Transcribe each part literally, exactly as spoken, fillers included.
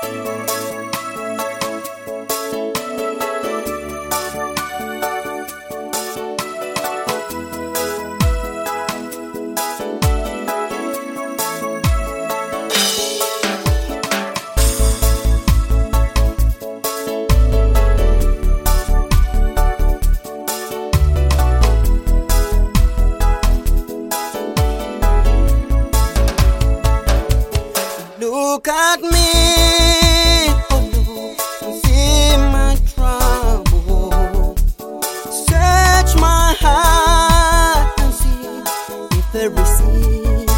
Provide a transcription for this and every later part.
Look at me, oh Lord, see my trouble. Search my heart and see if there is sin.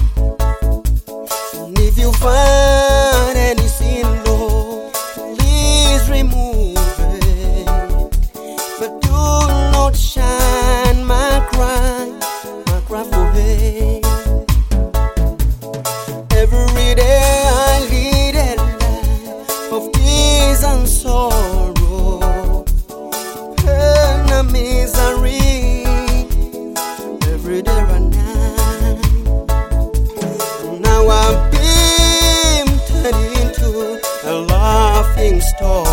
And if you find any sin, Lord, please remove it. But do not shine my cry, my cry for hate. Every day I lead a life of tears and sorrow, pain and misery, every day and night. Now I'm being turned into a laughing stock.